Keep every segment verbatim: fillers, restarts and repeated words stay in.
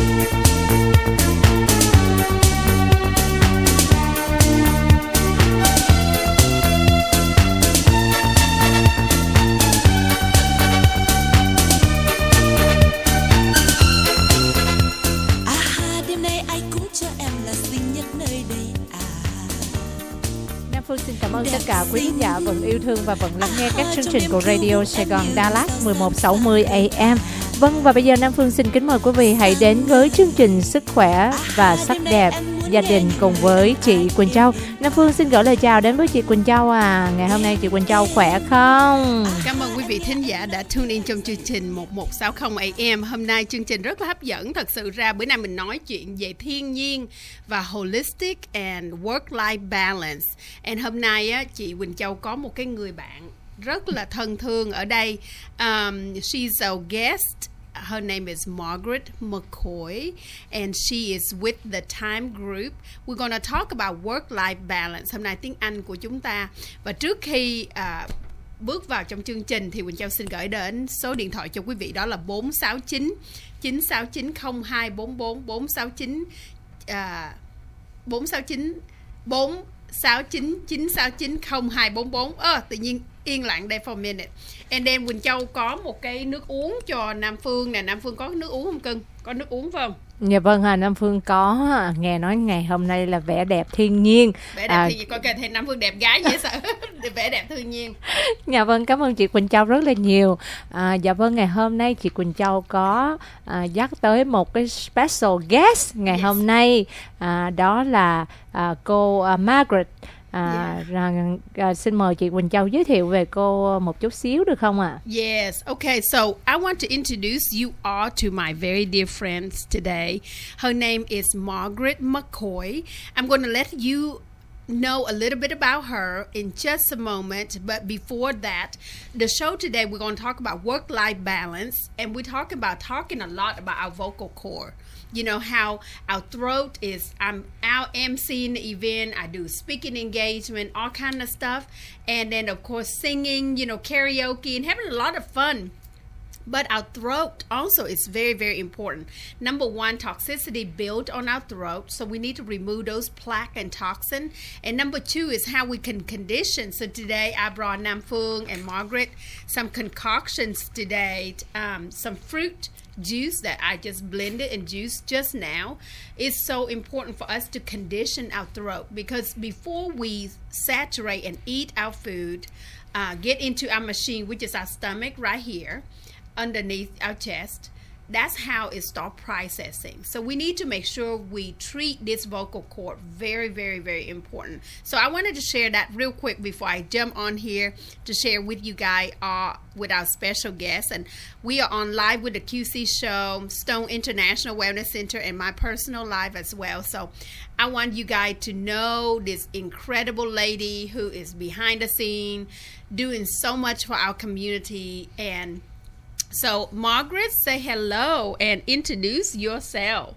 Xin cảm ơn tất cả quý khán giả vẫn yêu thương và vẫn lắng nghe các chương trình của Radio Sài Gòn Đà Lạt mười một sáu mươi A M. Vâng, và bây giờ Nam Phương xin kính mời quý vị hãy đến với chương trình Sức khỏe và sắc đẹp gia đình cùng với chị Quỳnh Châu. Nam Phương xin gửi lời chào đến với chị Quỳnh Châu à. Ngày hôm nay chị Quỳnh Châu khỏe không? Cảm ơn quý vị thính giả đã tune in trong chương trình một một sáu không A M. Hôm nay chương trình rất là hấp dẫn. Thật sự ra bữa nay mình nói chuyện về thiên nhiên và holistic and work-life balance. And hôm nay á, chị Quỳnh Châu có một cái người bạn rất là thân thương ở đây. Um, she's our guest. Her name is Margaret McCoy, and she is with the Time Group. We're going to talk about work-life balance. Hôm nay tiếng Anh của chúng ta. Và trước khi uh, bước vào trong chương trình thì Quỳnh Châu xin gửi đến số điện thoại cho quý vị, đó là bốn sáu chín chín sáu chín không hai bốn bốn, bốn sáu chín uh, bốn sáu chín bốn sáu chín chín sáu chín không hai bốn bốn. Ơ, tự nhiên yên lặng đây for a minute. And then Quỳnh Châu có một cái nước uống cho Nam Phương nè. Nam Phương có nước uống không cưng? Có nước uống phải không? Dạ vâng, à, Nam Phương có. Nghe nói ngày hôm nay là vẻ đẹp thiên nhiên. Vẻ đẹp à, thiên nhiên, coi kìa, thì Nam Phương đẹp gái dễ sợ. Vẻ đẹp thiên nhiên. Dạ vâng, cảm ơn chị Quỳnh Châu rất là nhiều. à, Dạ vâng, ngày hôm nay chị Quỳnh Châu có à, dắt tới một cái special guest ngày yes. hôm nay. à, Đó là à, cô à, Margaret. À, yeah. rằng, à, xin mời chị Quỳnh Châu giới thiệu về cô một chút xíu được không ạ? À? Yes, okay. So I want to introduce you all to my very dear friends today. Her name is Margaret McCoy. I'm going to let you know a little bit about her in just a moment, but before that, the show today we're going to talk about work-life balance, and we're talking about talking a lot about our vocal cord. You know, how our throat is, I'm out emceeing the event, I do speaking engagement, all kind of stuff, and then of course singing, you know, karaoke and having a lot of fun. But our throat also is very, very important. Number one, toxicity built on our throat, so we need to remove those plaque and toxin. And number two is how we can condition. So today I brought Nam Phương and Margaret some concoctions today, um, some fruit juice that I just blended and juiced just now. It's so important for us to condition our throat, because before we saturate and eat our food, uh, get into our machine, which is our stomach right here, underneath our chest, that's how it starts processing. So we need to make sure we treat this vocal cord. Very, very, very important. So I wanted to share that real quick before I jump on here to share with you guys uh, with our special guest. And we are on live with the Q C show, Stone International Wellness Center, and my personal live as well. So I want you guys to know this incredible lady who is behind the scene, doing so much for our community. And so, Margaret, say hello and introduce yourself.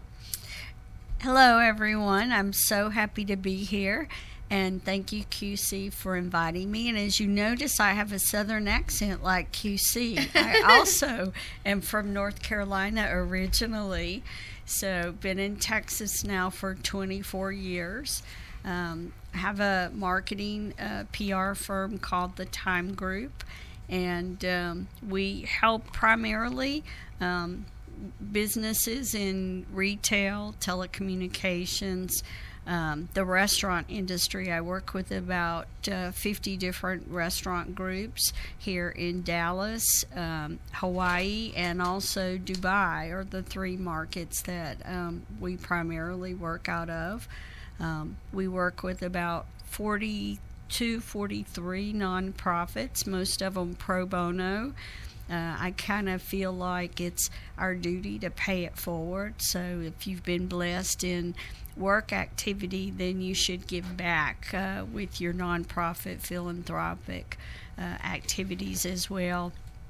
Hello, everyone. I'm so happy to be here, and thank you, Q C, for inviting me. And as you notice, I have a southern accent like Q C. I also am from North Carolina originally, so been in Texas now for twenty-four years. Um, have a marketing uh, P R firm called the Time Group. And um, we help primarily um, businesses in retail, telecommunications, um, the restaurant industry. I work with about uh, fifty different restaurant groups here in Dallas, um, Hawaii, and also Dubai are the three markets that um, we primarily work out of. Um, we work with about forty Two forty-three nonprofits, most of them pro bono. Uh, I kind of feel like it's our duty to pay it forward. So if you've been blessed in work activity, then you should give back uh, with your nonprofit philanthropic uh, activities as well.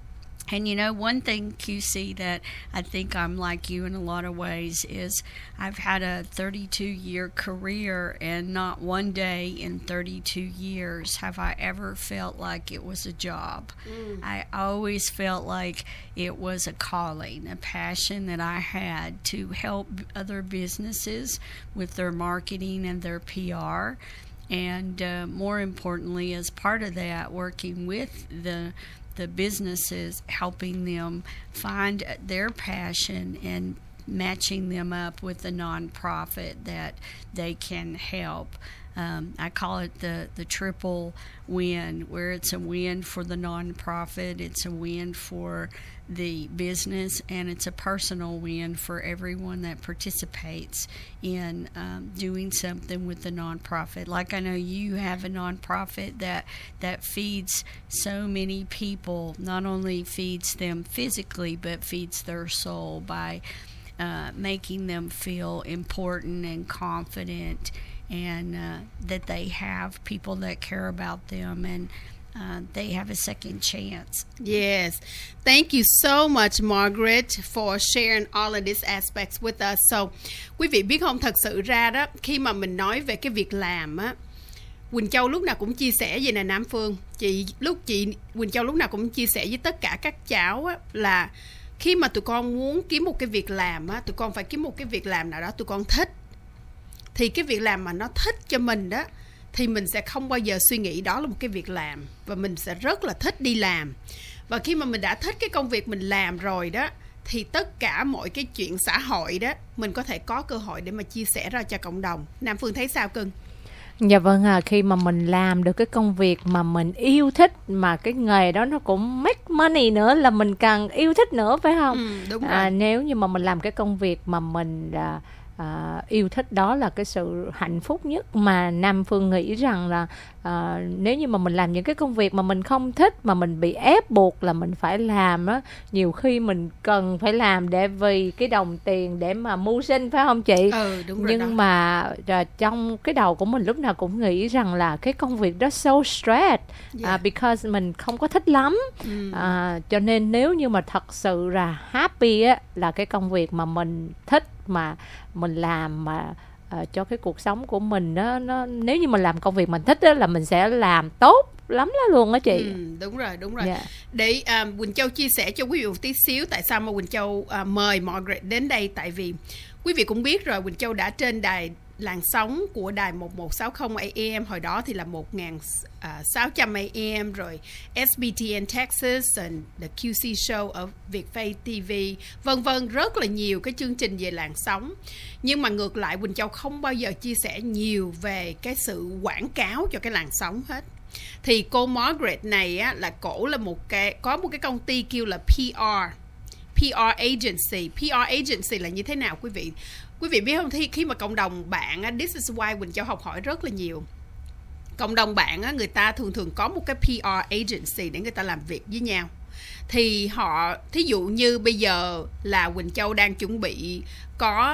And you know, one thing, Q C, that I think I'm like you in a lot of ways is I've had a thirty-two year career, and not one day in thirty-two years have I ever felt like it was a job. Mm. I always felt like it was a calling, a passion that I had to help other businesses with their marketing and their P R. And uh, more importantly, as part of that, working with the the businesses, helping them find their passion and matching them up with a nonprofit that they can help. Um, I call it the, the triple win, where it's a win for the nonprofit, it's a win for the business, and it's a personal win for everyone that participates in um, doing something with the nonprofit. Like I know you have a nonprofit that, that feeds so many people, not only feeds them physically, but feeds their soul by uh, making them feel important and confident, and uh, that they have people that care about them, and uh, they have a second chance. Yes. Thank you so much, Margaret, for sharing all of these aspects with us. So, quý vị biết không, thật sự ra đó, khi mà mình nói về cái việc làm á, Quỳnh Châu lúc nào cũng chia sẻ về nè Nam Phương. Chị lúc chị Quỳnh Châu lúc nào cũng chia sẻ với tất cả các cháu á, là khi mà tụi con muốn kiếm một cái việc làm á, tụi con phải kiếm một cái việc làm nào đó tụi con thích. Thì cái việc làm mà nó thích cho mình đó, thì mình sẽ không bao giờ suy nghĩ đó là một cái việc làm, và mình sẽ rất là thích đi làm. Và khi mà mình đã thích cái công việc mình làm rồi đó, thì tất cả mọi cái chuyện xã hội đó mình có thể có cơ hội để mà chia sẻ ra cho cộng đồng. Nam Phương thấy sao cưng? Dạ vâng à, khi mà mình làm được cái công việc mà mình yêu thích, mà cái nghề đó nó cũng make money nữa, là mình càng yêu thích nữa, phải không? Ừ, đúng rồi. À, nếu như mà mình làm cái công việc mà mình à, à, yêu thích, đó là cái sự hạnh phúc nhất mà Nam Phương nghĩ rằng là à, nếu như mà mình làm những cái công việc mà mình không thích, mà mình bị ép buộc là mình phải làm á, nhiều khi mình cần phải làm để vì cái đồng tiền để mà mưu sinh, phải không chị? Ừ, đúng rồi. Nhưng đó. mà à, trong cái đầu của mình lúc nào cũng nghĩ rằng là cái công việc đó so stress, yeah. uh, because mình không có thích lắm. mm. uh, cho nên nếu như mà thật sự là happy á, là cái công việc mà mình thích, mà mình làm mà uh, cho cái cuộc sống của mình đó, nó nếu như mình làm công việc mình thích đó, là mình sẽ làm tốt lắm đó luôn á chị. Ừ, đúng rồi, đúng rồi. Yeah. Để um, Quỳnh Châu chia sẻ cho quý vị một tí xíu tại sao mà Quỳnh Châu uh, mời Margaret đến đây. Tại vì quý vị cũng biết rồi, Quỳnh Châu đã trên đài làn sóng của đài một một sáu không A M, hồi đó thì là một nghìn sáu trăm A M, rồi S B T N Texas and the Q C Show ở Vietpay ti vi, vân vân, rất là nhiều cái chương trình về làn sóng. Nhưng mà ngược lại, Quỳnh Châu không bao giờ chia sẻ nhiều về cái sự quảng cáo cho cái làn sóng hết. Thì cô Margaret này á, là cổ là một cái có một cái công ty kêu là P R P R agency. P R agency là như thế nào quý vị? Quý vị biết không, thì khi mà cộng đồng bạn á, this is why Quỳnh Châu học hỏi rất là nhiều. Cộng đồng bạn á, người ta thường thường có một cái P R agency để người ta làm việc với nhau. Thì họ, thí dụ như bây giờ là Quỳnh Châu đang chuẩn bị có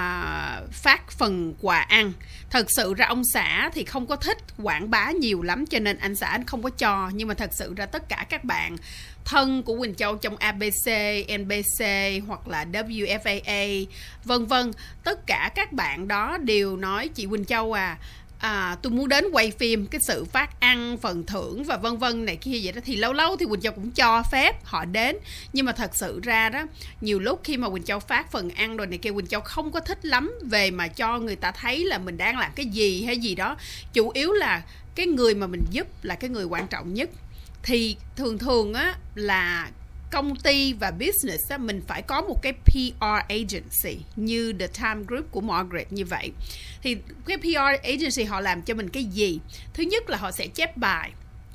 à, phát phần quà ăn. Thật sự ra ông xã thì không có thích quảng bá nhiều lắm, cho nên anh xã anh không có cho. Nhưng mà thật sự ra tất cả các bạn thân của Quỳnh Châu trong A B C, N B C hoặc là W F A A, vân vân, tất cả các bạn đó đều nói chị Quỳnh Châu à, À, tôi muốn đến quay phim, cái sự phát ăn, phần thưởng và vân vân này kia vậy đó. Thì lâu lâu thì Quỳnh Châu cũng cho phép họ đến. Nhưng mà thật sự ra đó, nhiều lúc khi mà Quỳnh Châu phát phần ăn rồi này kia, Quỳnh Châu không có thích lắm về mà cho người ta thấy là mình đang làm cái gì hay gì đó. Chủ yếu là cái người mà mình giúp là cái người quan trọng nhất. Thì thường thường á là công ty và business á, mình phải có một cái P R agency như The Time Group của Margaret như vậy. Thì cái P R agency họ làm cho mình cái gì? Thứ nhất là họ sẽ chép bài.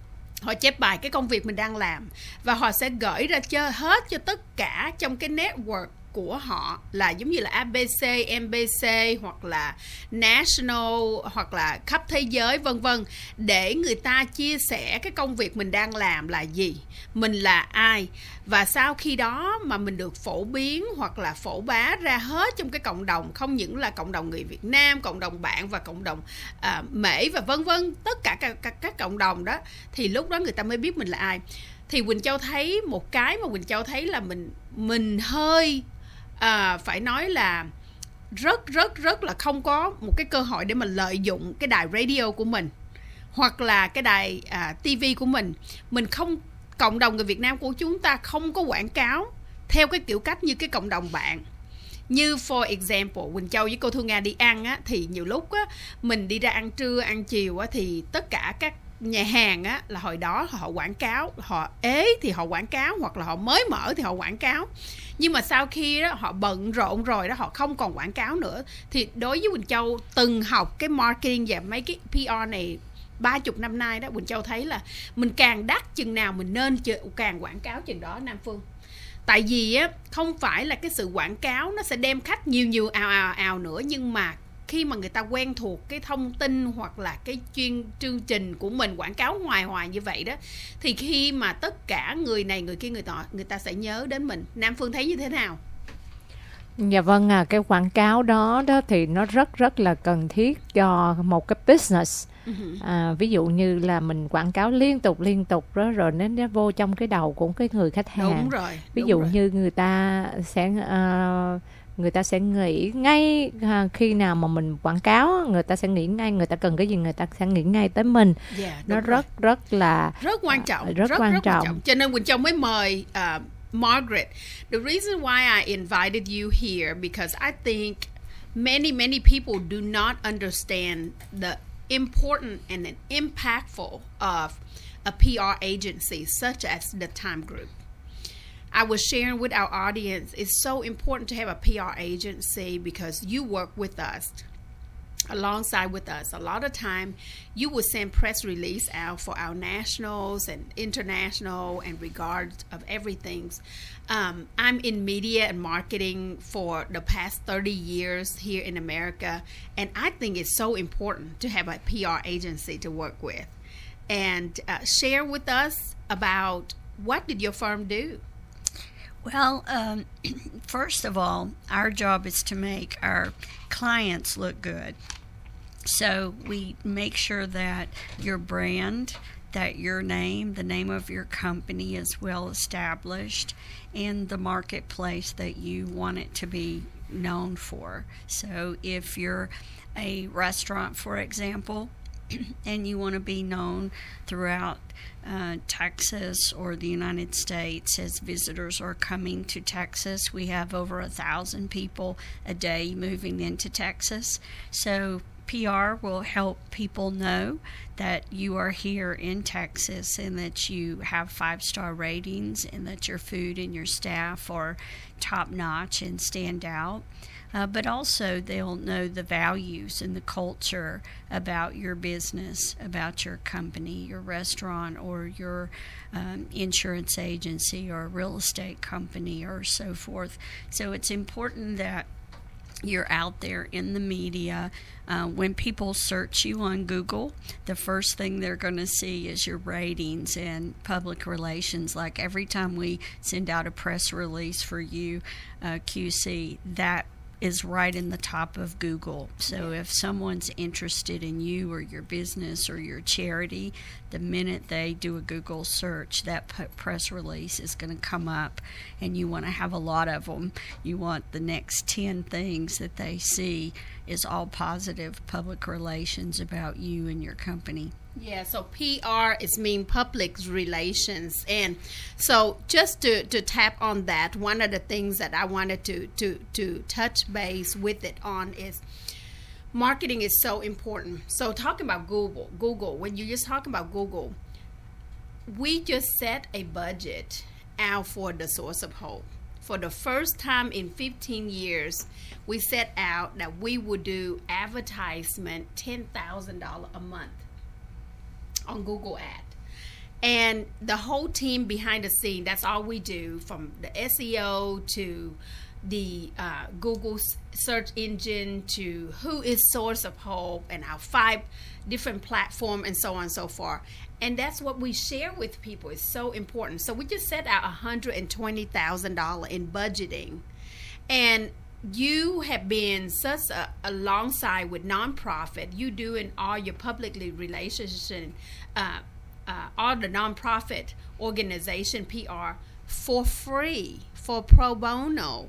Họ chép bài cái công việc mình đang làm, và họ sẽ gửi ra cho hết cho tất cả trong cái network của họ, là giống như là A B C, N B C hoặc là National hoặc là khắp thế giới vân vân, để người ta chia sẻ cái công việc mình đang làm là gì, mình là ai. Và sau khi đó mà mình được phổ biến hoặc là phổ bá ra hết trong cái cộng đồng, không những là cộng đồng người Việt Nam, cộng đồng bạn và cộng đồng uh, Mễ và vân vân, tất cả các, các, các cộng đồng đó, thì lúc đó người ta mới biết mình là ai. thì Quỳnh Châu thấy một cái mà Quỳnh Châu thấy là mình mình hơi à, phải nói là rất rất rất là không có một cái cơ hội để mà lợi dụng cái đài radio của mình hoặc là cái đài à, ti vi của mình. Mình không, cộng đồng người Việt Nam của chúng ta không có quảng cáo theo cái kiểu cách như cái cộng đồng bạn. Như for example, Quỳnh Châu với cô Thu Nga đi ăn á, thì nhiều lúc á, mình đi ra ăn trưa, ăn chiều á, thì tất cả các nhà hàng á, là hồi đó họ quảng cáo, họ ế thì họ quảng cáo, hoặc là họ mới mở thì họ quảng cáo. Nhưng mà sau khi đó, họ bận rộn rồi đó, họ không còn quảng cáo nữa. Thì đối với Quỳnh Châu từng học cái marketing và mấy cái pê rờ này ba mươi năm nay đó, Quỳnh Châu thấy là mình càng đắt chừng nào mình nên càng quảng cáo chừng đó Nam Phương. Tại vì á, không phải là cái sự quảng cáo nó sẽ đem khách nhiều nhiều ào ào ào nữa, nhưng mà khi mà người ta quen thuộc cái thông tin hoặc là cái chuyên chương trình của mình quảng cáo hoài hoài như vậy đó, thì khi mà tất cả người này người kia người ta người ta sẽ nhớ đến mình. Nam Phương thấy như thế nào? Dạ vâng à, cái quảng cáo đó đó thì nó rất rất là cần thiết cho một cái business. À, ví dụ như là mình quảng cáo liên tục liên tục đó, rồi nó, nó vô trong cái đầu của cái người khách hàng. Đúng rồi. Ví đúng dụ rồi. như người ta sẽ uh, người ta sẽ nghĩ ngay uh, khi nào mà mình quảng cáo, người ta sẽ nghĩ ngay người ta cần cái gì, người ta sẽ nghĩ ngay tới mình. Yeah, nó rồi. rất rất là rất quan trọng, uh, rất, rất quan rất trọng. quan trọng. Cho nên Quỳnh Châu mới mời uh, Margaret. The reason why I invited you here because I think many many people do not understand the important and impactful of a P R agency such as the Time Group. I was sharing with our audience, it's so important to have a P R agency because you work with us, alongside with us. A lot of time, you would send press release out for our nationals and international and regards of everything. Um, I'm in media and marketing for the past thirty years here in America, and I think it's so important to have a P R agency to work with. And uh, share with us about what did your firm do? Well, um, first of all, our job is to make our clients look good. So we make sure that your brand, that your name, the name of your company is well established in the marketplace that you want it to be known for. So if you're a restaurant, for example, and you want to be known throughout uh, Texas or the United States as visitors are coming to Texas. We have over a thousand people a day moving into Texas. So P R will help people know that you are here in Texas and that you have five-star ratings and that your food and your staff are top-notch and stand out. Uh, but also they'll know the values and the culture about your business, about your company, your restaurant, or your um, insurance agency or real estate company or so forth. So it's important that you're out there in the media. Uh, when people search you on Google, the first thing they're going to see is your ratings and public relations. Like every time we send out a press release for you, uh, Q C, that is right in the top of Google. So if someone's interested in you or your business or your charity, the minute they do a Google search, that p- press release is going to come up, and you want to have a lot of them. You want the next ten things that they see is all positive public relations about you and your company. Yeah, so P R is mean public relations. And so just to, to tap on that, one of the things that I wanted to, to, to touch base with it on is marketing is so important. So talking about Google, Google, when you're just talking about Google, we just set a budget out for the Source of Hope. For the first time in fifteen years, we set out that we would do advertisement ten thousand dollars a month on Google Ad. And the whole team behind the scene, that's all we do, from the S E O to the uh, Google search engine to who is Source of Hope and our five different platforms and so on and so forth. And that's what we share with people. It's so important. So we just set out one hundred twenty thousand dollars in budgeting. And you have been such a alongside with nonprofit. You doing all your publicly relations, uh, uh, all the nonprofit organization P R for free, for pro bono.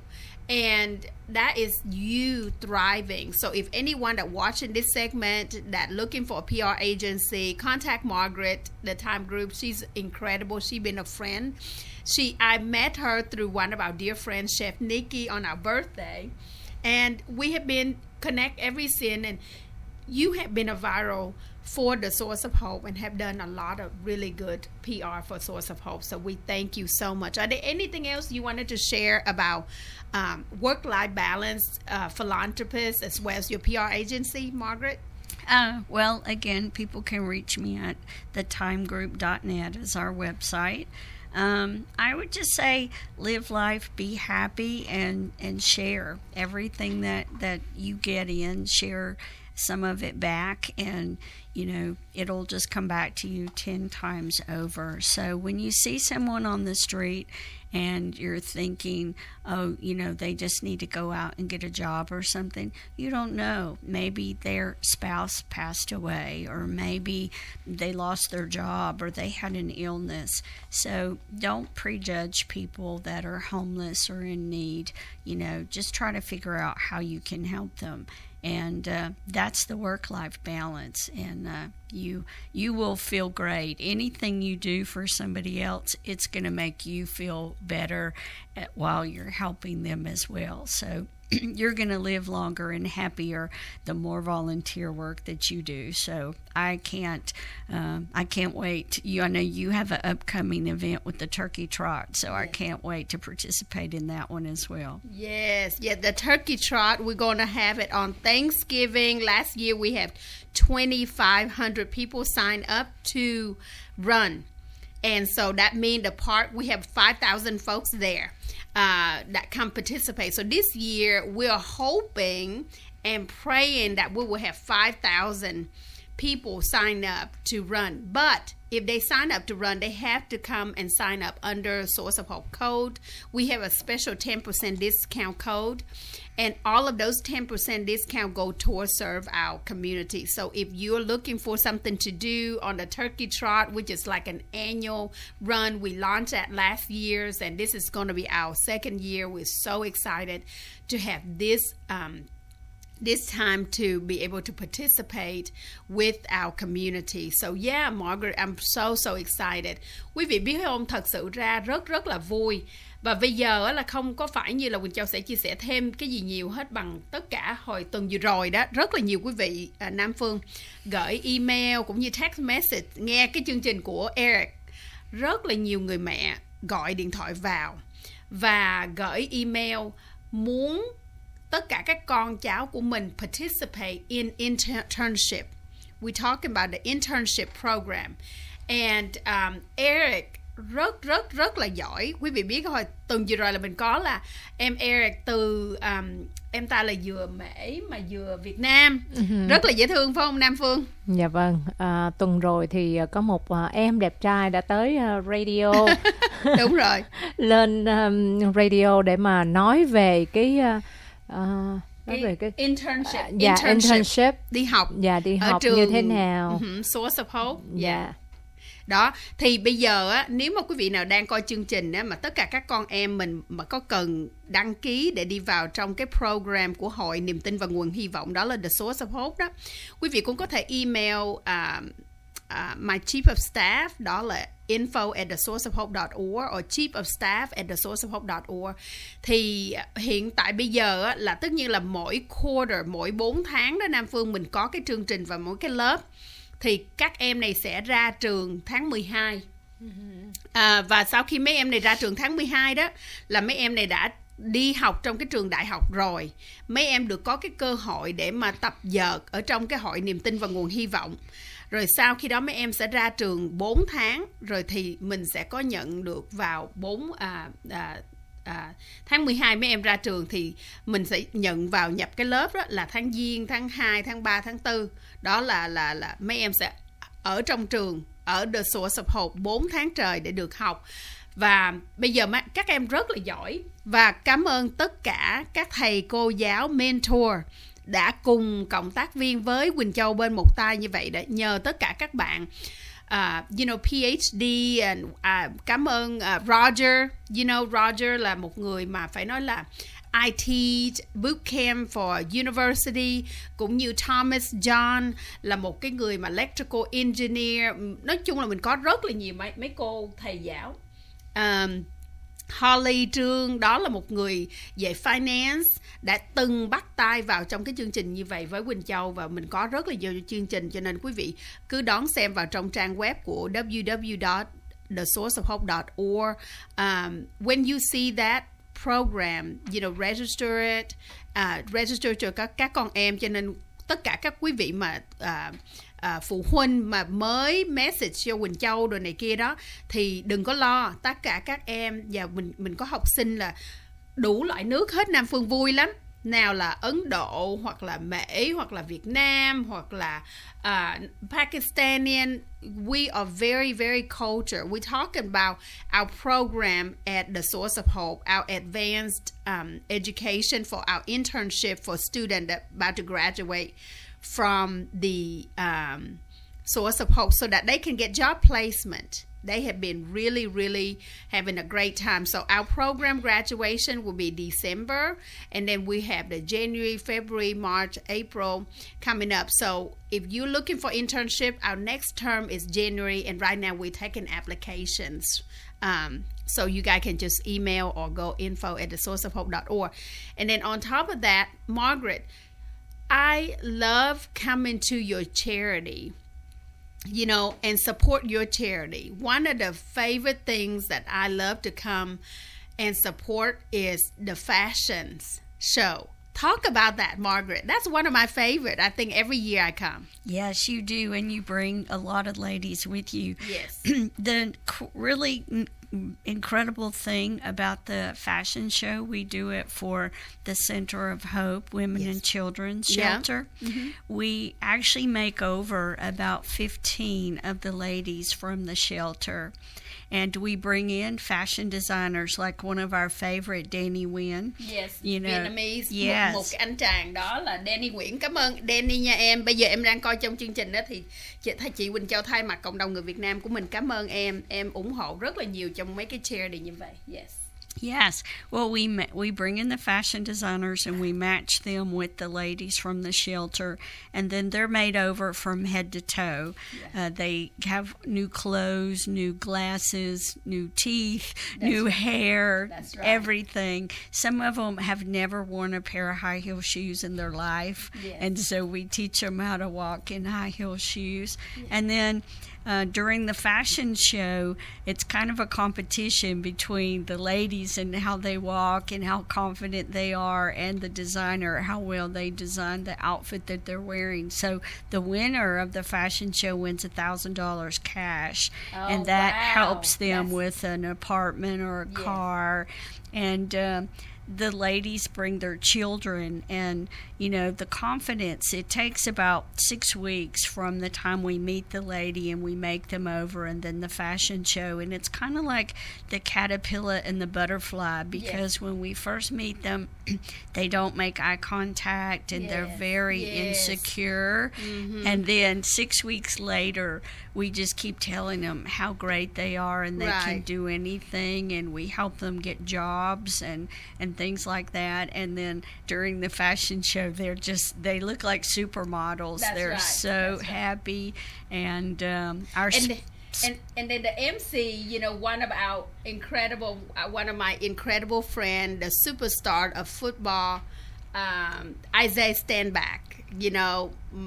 And that is you thriving. So if anyone that watching this segment that looking for a P R agency, contact Margaret, the Time Group. She's incredible. She's been a friend. She I met her through one of our dear friends, Chef Nikki, on our birthday. And we have been connect ever since. And you have been a viral for the Source of Hope and have done a lot of really good P R for Source of Hope. So we thank you so much. Are there anything else you wanted to share about um, work-life balance, uh, philanthropist, as well as your P R agency, Margaret? Uh, well, again, people can reach me at the time group dot net is our website. Um, I would just say live life, be happy, and, and share everything that, that you get in. Share some of it back, and you know it'll just come back to you ten times over. So when you see someone on the street and you're thinking, oh, you know, they just need to go out and get a job or something, you don't know. Maybe their spouse passed away, or maybe they lost their job, or they had an illness. So don't prejudge people that are homeless or in need. You know, just try to figure out how you can help them. And uh, that's the work-life balance, and uh, you you will feel great. Anything you do for somebody else, it's going to make you feel better at, while you're helping them as well. So you're going to live longer and happier the more volunteer work that you do. So I can't um, I can't wait. You I know you have an upcoming event with the Turkey Trot, so I can't wait to participate in that one as well. Yes, yeah, the Turkey Trot, we're going to have it on Thanksgiving. Last year we had twenty-five hundred people sign up to run. And so that means the park, we have five thousand folks there uh, that come participate. So this year we're hoping and praying that we will have five thousand people sign up to run. But if they sign up to run, they have to come and sign up under Source of Hope code. We have a special ten percent discount code. And all of those ten percent discount go towards serve our community. So if you're looking for something to do on the Turkey Trot, which is like an annual run, we launched that last year's, and this is going to be our second year. We're so excited to have this um, this time to be able to participate with our community. So yeah, Margaret, I'm so so excited. Quý vị biết không, thật sự ra rất rất là vui. Và bây giờ là không có phải như là Quỳnh Châu sẽ chia sẻ thêm cái gì nhiều hết bằng tất cả hồi tuần vừa rồi đó. Rất là nhiều quý vị à, Nam Phương gửi email cũng như text message nghe cái chương trình của Eric. Rất là nhiều người mẹ gọi điện thoại vào và gửi email muốn tất cả các con cháu của mình participate in internship. We're talking about the internship program. And um, Eric rất rất rất là giỏi. Quý vị biết hồi tuần vừa rồi là mình có là em Eric từ um, em ta là vừa Mễ mà vừa Việt Nam. Uh-huh. Rất là dễ thương phải không Nam Phương? Dạ vâng, à, tuần rồi thì có một uh, em đẹp trai đã tới uh, radio. Đúng rồi. Lên um, radio để mà nói về cái uh, uh, nói về cái internship, uh, dạ, internship, internship, đi học, dạ đi ở học trường, như thế nào, uh-huh, Source of Hope, dạ. Yeah. Đó, thì bây giờ á, nếu mà quý vị nào đang coi chương trình á, mà tất cả các con em mình mà có cần đăng ký để đi vào trong cái program của Hội Niềm Tin và Nguồn Hy Vọng, đó là The Source of Hope đó, quý vị cũng có thể email uh, uh, my chief of staff, đó là info at the source of hope dot org or chief of staff at the source of hope dot org. Thì hiện tại bây giờ á, là tất nhiên là mỗi quarter, mỗi bốn tháng đó Nam Phương, mình có cái chương trình và mỗi cái lớp. Thì các em này sẽ ra trường tháng mười hai. À, và sau khi mấy em này ra trường tháng mười hai đó, là mấy em này đã đi học trong cái trường đại học rồi. Mấy em được có cái cơ hội để mà tập dượt ở trong cái Hội Niềm Tin và Nguồn Hy Vọng. Rồi sau khi đó mấy em sẽ ra trường bốn tháng. Rồi thì mình sẽ có nhận được vào bốn à, à, à, tháng mười hai mấy em ra trường thì mình sẽ nhận vào nhập cái lớp đó là tháng Giêng, tháng hai, tháng ba, tháng tư. Đó là, là, là mấy em sẽ ở trong trường, ở The Source of Hope bốn tháng trời để được học. Và bây giờ các em rất là giỏi. Và cảm ơn tất cả các thầy cô giáo, mentor đã cùng cộng tác viên với Quỳnh Châu bên một tay như vậy. Để nhờ tất cả các bạn uh, you know, PhD and uh, cảm ơn uh, Roger. You know, Roger là một người mà phải nói là I teach bootcamp for university, cũng như Thomas John là một cái người mà electrical engineer. Nói chung là mình có rất là nhiều mấy mấy cô thầy giáo. Um, Holly Trương đó là một người về finance đã từng bắt tay vào trong cái chương trình như vậy với Quỳnh Châu, và mình có rất là nhiều chương trình, cho nên quý vị cứ đón xem vào trong trang web của w w w dot the source of hope dot org. Um, when you see that program, you know, register it, uh, register cho các các con em, cho nên tất cả các quý vị mà uh, uh, phụ huynh mà mới message cho Quỳnh Châu rồi này kia đó thì đừng có lo, tất cả các em và mình mình có học sinh là đủ loại nước hết. Nam Phương vui lắm, nào là Ấn Độ hoặc là Mễ hoặc là Việt Nam hoặc là uh, Pakistani. We are very very cultured. We talk about our program at the Source of Hope, our advanced um, education for our internship for students that about to graduate from the um, Source of Hope, so that they can get job placement. They have been really, really having a great time. So our program graduation will be December, and then we have the January, February, March, April coming up. So if you're looking for internship, our next term is January, and right now we're taking applications. Um, so you guys can just email or go info at the source of hope dot org. And then on top of that, Margaret, I love coming to your charity, you know, and support your charity. One of the favorite things that I love to come and support is the fashions show. Talk about that, Margaret. That's one of my favorite. I think every year I come. Yes, you do, and you bring a lot of ladies with you. Yes. The really incredible thing about the fashion show, we do it for the Center of Hope Women yes. and Children's Shelter. Yeah. Mm-hmm. We actually make over about fifteen of the ladies from the shelter, and we bring in fashion designers like one of our favorite, Danny Nguyen. Yes, you know, Vietnamese. Yes. Một, một cái anh chàng đó là Danny Nguyễn. Cảm ơn Danny nha em. Bây giờ em đang coi trong chương trình đó thì chị, chị Quỳnh Châu thay mặt cộng đồng người Việt Nam của mình cảm ơn em. Em ủng hộ rất là nhiều trong mấy cái charity như vậy. Yes. Yes. Well, we we bring in the fashion designers and we match them with the ladies from the shelter, and then they're made over from head to toe. Yeah. Uh, they have new clothes, new glasses, new teeth, That's new right. hair, That's right. everything. Some of them have never worn a pair of high heel shoes in their life, yes. and so we teach them how to walk in high heel shoes. Yeah. And then Uh, during the fashion show, it's kind of a competition between the ladies and how they walk and how confident they are, and the designer, how well they design the outfit that they're wearing. So the winner of the fashion show wins a thousand dollars cash, oh, and that wow. helps them That's... with an apartment or a yes. car. And um, the ladies bring their children, and you know, the confidence, it takes about six weeks from the time we meet the lady and we make them over, and then the fashion show. And it's kind of like the caterpillar and the butterfly, because yes. when we first meet them, they don't make eye contact, and yes. they're very yes. insecure. Mm-hmm. And then six weeks later, we just keep telling them how great they are, and they right. can do anything, and we help them get jobs and and things like that. And then during the fashion show, they're just, they look like supermodels. That's they're right. so That's happy. Right. And um, our and, the, and and then the M C, you know, one of our incredible, uh, one of my incredible friend, the superstar of football, um, Isaiah Stanback. You know,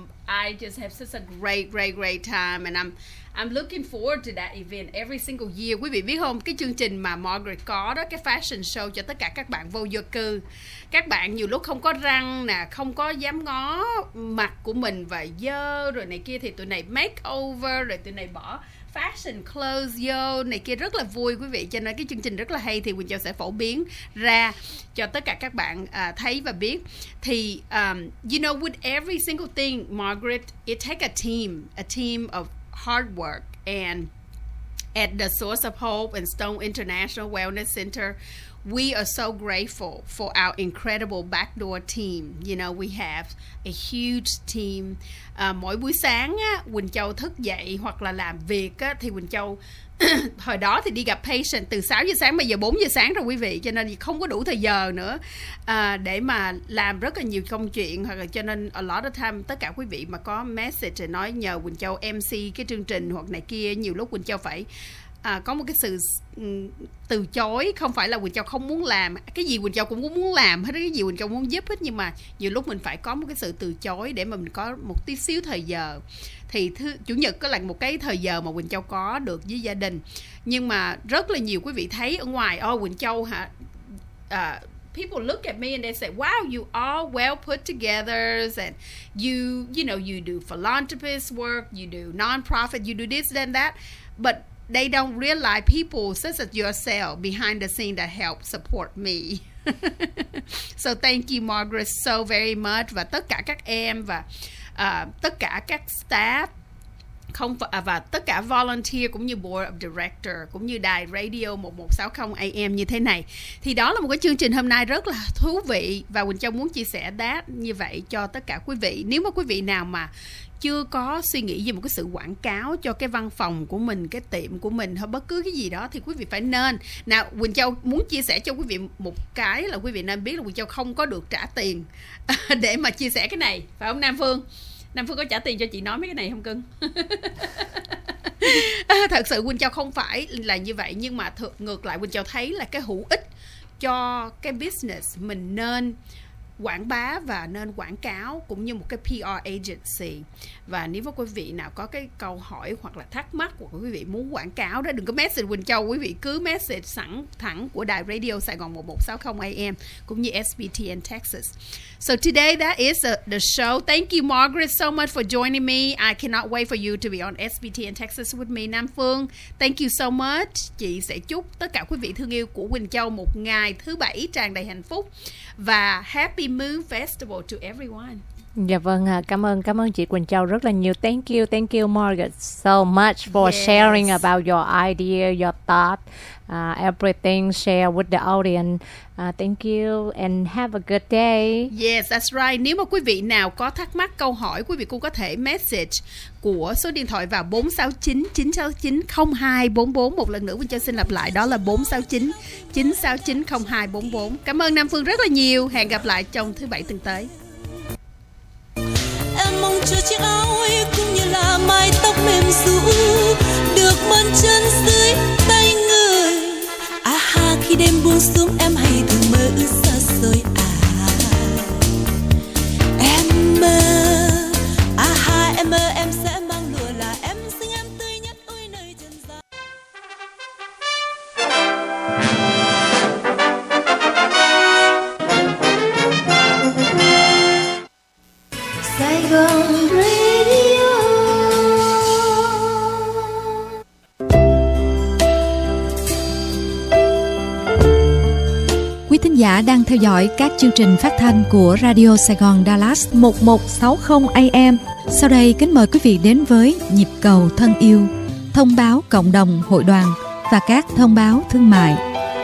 I just have such a great, great, great time, and I'm I'm looking forward to that event every single year. Quý vị biết không, cái chương trình mà Margaret có đó, cái fashion show cho tất cả các bạn vô gia cư. Các bạn nhiều lúc không có răng nè, không có dám ngó mặt của mình và dơ rồi này kia, thì tụi này make over, rồi tụi này bỏ fashion clothes vô này kia, rất là vui quý vị. Cho nên cái chương trình rất là hay, thì Quỳnh Châu sẽ phổ biến ra cho tất cả các bạn uh, thấy và biết. Thì um, you know, with every single thing, Margaret, it take a team, a team of hard work. And at the Source of Hope and Stone International Wellness Center, we are so grateful for our incredible backdoor team. You know, we have a huge team. Uh, mỗi buổi sáng á, Quỳnh Châu thức dậy hoặc là làm việc á, thì Quỳnh Châu hồi đó thì đi gặp patient từ sáu giờ sáng, bây giờ bốn giờ sáng rồi quý vị, cho nên không có đủ thời giờ nữa à, để mà làm rất là nhiều công chuyện. Hoặc là cho nên a lot of time tất cả quý vị mà có message rồi nói nhờ Quỳnh Châu em xê cái chương trình hoặc này kia, nhiều lúc Quỳnh Châu phải À, có một cái sự um, từ chối. Không phải là Quỳnh Châu không muốn làm, cái gì Quỳnh Châu cũng muốn làm hết, cái gì Quỳnh Châu muốn giúp hết, nhưng mà nhiều lúc mình phải có một cái sự từ chối để mà mình có một tí xíu thời giờ. Thì thứ, Chủ nhật có là một cái thời giờ mà Quỳnh Châu có được với gia đình. Nhưng mà rất là nhiều quý vị thấy ở ngoài, oh Quỳnh Châu hả, uh, people look at me and they say, wow, you are well put together, and you, you know, you do philanthropist work, you do non-profit, you do this and that, but they don't realize people such as yourself behind the scene that help support me. So thank you Margaret so very much, và tất cả các em và uh, tất cả các staff không và tất cả volunteer cũng như board of director cũng như đài radio một một sáu không A M như thế này. Thì đó là một cái chương trình hôm nay rất là thú vị, và Quỳnh Châu muốn chia sẻ that như vậy cho tất cả quý vị. Nếu mà quý vị nào mà chưa có suy nghĩ về một cái sự quảng cáo cho cái văn phòng của mình, cái tiệm của mình hay bất cứ cái gì đó, thì quý vị phải nên. Nào, Quỳnh Châu muốn chia sẻ cho quý vị một cái là quý vị nên biết là Quỳnh Châu không có được trả tiền để mà chia sẻ cái này, phải không Nam Phương? Nam Phương có trả tiền cho chị nói mấy cái này không cưng? Thật sự Quỳnh Châu không phải là như vậy, nhưng mà th- ngược lại Quỳnh Châu thấy là cái hữu ích cho cái business mình nên quảng bá và nên quảng cáo cũng như một cái pê rờ agency. Và nếu có quý vị nào có cái câu hỏi hoặc là thắc mắc hoặc quý vị muốn quảng cáo đó, đừng có message Quỳnh Châu, quý vị cứ message sẵn thẳng của đài radio Sài Gòn một một sáu không A M cũng như S B T N Texas. So today that is a, the show. Thank you Margaret so much for joining me. I cannot wait for you to be on S B T N Texas with me. Nam Phương, thank you so much. Chị sẽ chúc tất cả quý vị thương yêu của Quỳnh Châu một ngày thứ bảy tràn đầy hạnh phúc và Happy Moon Festival to everyone. Dạ vâng, cảm ơn cảm ơn chị Quỳnh Châu rất là nhiều. Thank you, thank you Margaret so much for yes. sharing about your idea, your thought, uh, everything share with the audience. Uh, thank you and have a good day. Yes, that's right. Nếu mà quý vị nào có thắc mắc câu hỏi, quý vị cũng có thể message của số điện thoại vào bốn sáu chín chín sáu chín không hai bốn bốn. Một lần nữa Quỳnh Châu xin lặp lại, đó là bốn sáu chín chín sáu chín không hai bốn bốn. Cảm ơn Nam Phương rất là nhiều. Hẹn gặp lại trong thứ bảy tuần tới. Em mong chờ chiếc áo ấy cũng như là mái tóc mềm ru được mơn chân dưới tay người. À ha, khi đêm buông xuống em hay thường mơ ước xa xôi. À em mơ, à ha em mơ em sẽ mang lụa là em xinh em tươi nhất ôi nơi trần gian. Sài Gòn Radio. Quý thính giả đang theo dõi các chương trình phát thanh của Radio Sài Gòn Dallas một một sáu không A M. Sau đây kính mời quý vị đến với nhịp cầu thân yêu, thông báo cộng đồng hội đoàn và các thông báo thương mại.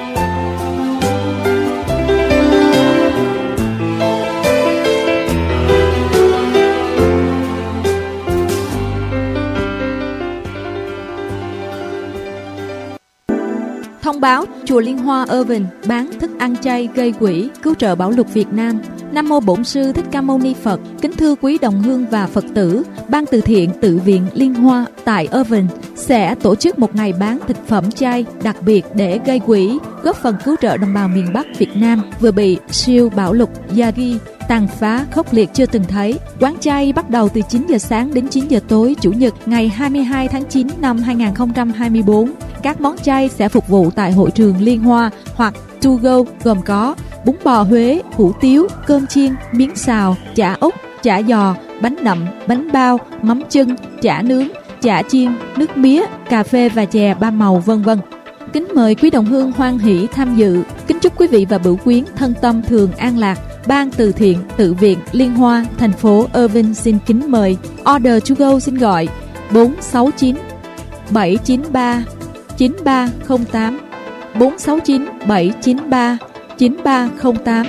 Thông báo Chùa Liên Hoa Irving bán thức ăn chay gây quỹ cứu trợ Bảo Lục Việt Nam. Nam mô Bổn Sư Thích Ca Mâu Ni Phật. Kính thưa quý đồng hương và Phật tử, Ban từ thiện Tự viện Liên Hoa tại Irving sẽ tổ chức một ngày bán thực phẩm chay đặc biệt để gây quỹ góp phần cứu trợ đồng bào miền Bắc Việt Nam vừa bị siêu bão lụt Yagi tàn phá khốc liệt chưa từng thấy. Quán chay bắt đầu từ chín giờ sáng đến chín giờ tối Chủ nhật ngày hai mươi hai tháng chín năm hai nghìn không trăm hai mươi tư. Các món chay sẽ phục vụ tại hội trường Liên Hoa hoặc to go, gồm có bún bò Huế, hủ tiếu, cơm chiên, miếng xào, chả ốc, chả giò, bánh nậm, bánh bao, mắm chân, chả nướng, chả chiên, nước mía, cà phê và chè ba màu vân vân. Kính mời quý đồng hương hoan hỷ tham dự. Kính chúc quý vị và bửu quyến thân tâm thường an lạc. Ban từ thiện Tự viện Liên Hoa, thành phố Irving xin kính mời. Order to go xin gọi bốn sáu chín bảy chín ba chín ba không tám bốn sáu chín bảy chín ba chín ba không tám.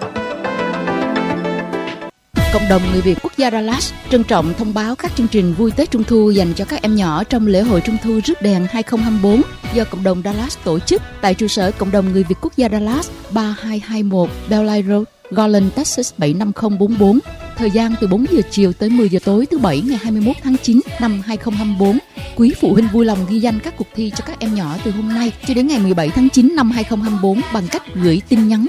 Cộng đồng người Việt quốc gia Dallas trân trọng thông báo các chương trình vui Tết Trung thu dành cho các em nhỏ trong lễ hội Trung thu rước đèn hai không hai tư do cộng đồng Dallas tổ chức tại trụ sở cộng đồng người Việt quốc gia Dallas ba hai hai mốt Bellite Road, Garland, Texas bảy năm không bốn bốn. Thời gian từ bốn giờ chiều tới mười giờ tối thứ Bảy ngày hai mươi mốt tháng chín năm hai không hai tư. Quý phụ huynh vui lòng ghi danh các cuộc thi cho các em nhỏ từ hôm nay cho đến ngày mười bảy tháng chín năm hai không hai tư bằng cách gửi tin nhắn